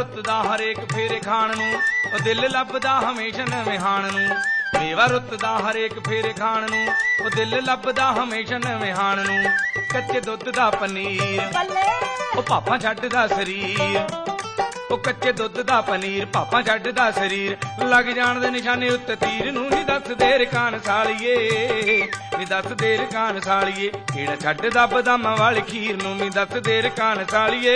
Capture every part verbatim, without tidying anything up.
रुत दा हरेक फेरे खाण नूं, ओ दिल लभदा हमेशा नवें हाण नूं। मेवा रुत दा हरेक फेरे खाण नूं, ओ दिल लभदा हमेशा नवें हाण नूं। कच्चे दुध दा पनीर ओ पापा छड्डदा शरीर, ओ कच्चे दुध दा पनीर पापा छड्डदा शरीर। लग जाण दे निशाने उत्ते तीर नूं नी दस देर कान सालिए, नी दस देर कान सालिए। किहड़ा छड्डदा बदामां वाली खीर नूं नी दस देर कान सालिए।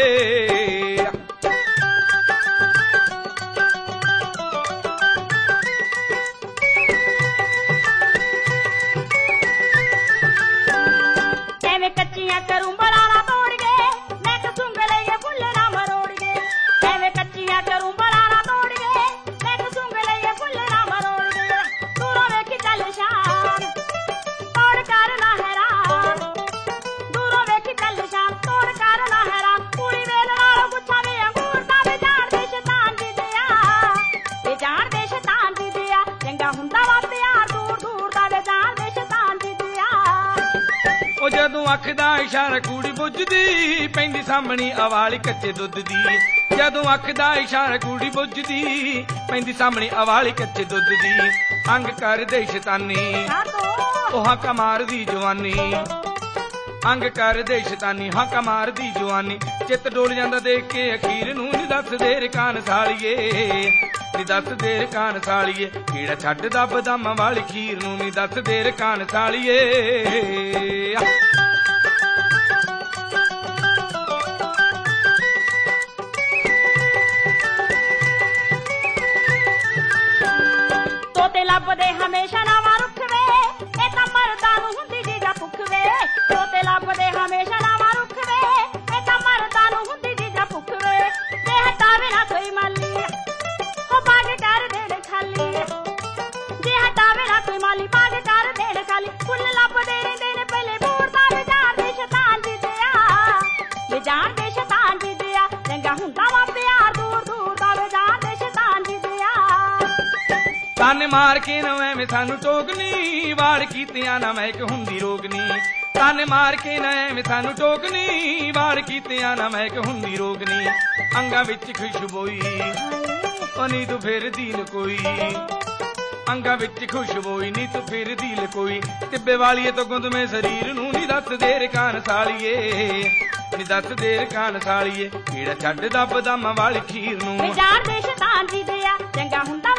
कच्चियां करूं बड़ाना तोड़ गए, मैं कसुंग लइए फुल ना मरोड़ गए। एवें कच्चियां करूं बड़ाना तोड़ गए, मैं कसुंग लइए फुल ना मरोड़ गए। दूरों वेखी चल शाम तोड़ कर ना हैरान, दूरों वेखी चल शाम तोड़ कर ना हैरान। पूरी वेल नालों गुच्छा में अंगूर दा वे जान दे शैतान दी दिया, वे जान दे शैतान दी दिया। चंगा हुंदा वा प्यार दूर दूर दा वे जान दे शैतान दी दिया। ओ जदों अख दा इशारा कूड़ी बुझदी पैंदी सामणी अवाली कच्चे दुध दी। जदों अख दा इशारा कूड़ी बुझदी पैंदी सामणी अवाली कच्चे दुध दी। अंग कर दे शैतानी ओ हाका मारदी जवानी, अंग कर दे शैतानी हाका मारदी जवानी। चित डोल जांदा देख के अखीर नूं नी दस देर कान सालिए, नी दस देर कान सालिए। किहड़ा छड्डदा बदामां वाली खीर नूं नी दस देर कान सालिए। तोते लभदे हमेशा नवां रुख वे, ए तां मर्दां नूं हुंदी जीजा भुख वे। तोते लभदे हमेशा नवां रुख वे, ए तां मर्दां नूं हुंदी जीजा भुख वे। ते हटावे ना कोई माली हो बाग कर देण खाली, जे हटावे ना कोई माली बाग कर देण खाली। फुल लभदे रहिंदे ने पहले बूर दा वे जान दे शैतान दी दिया, वे जान दे शैतान दी दिया। चंगा हुंदा वा प्यार दूर दूर दा वे जान दे शैतान दी दिया। ताने मार के न एवें सानू टोकनी, वाड़ कीतियां ना महक हुंदी रोगनी। ताने मार के न एवें सानू टोकनी, वाड़ कीतियां ना महक हुंदी रोगनी। अंगां विच खुशबोई ओ नी तू फिर दिल कोई, अंगां विच खुशबोई नी तू फिर दिल कोई। तिब्बे वालिए तो गुंद में शरीर नूं नी दस देर कान सालिए, नी दस देर कान सालिए। किहड़ा छड्डदा बदामां वाली खीर नूं वे जान दे शैतान दी दिया। चंगा हुंदा